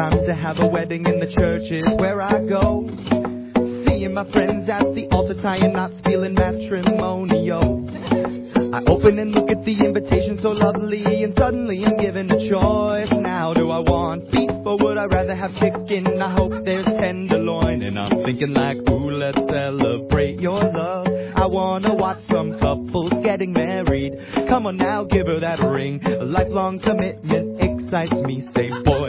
time to have a wedding in the churches where I go. Seeing my friends at the altar tying knots, feeling matrimonial. I open and look at the invitation so lovely, and suddenly I'm given a choice. Now do I want beef or would I rather have chicken? I hope there's tenderloin, and I'm thinking like, ooh, let's celebrate your love. I wanna watch some couples getting married. Come on now, give her that ring. A lifelong commitment excites me. Say, boy,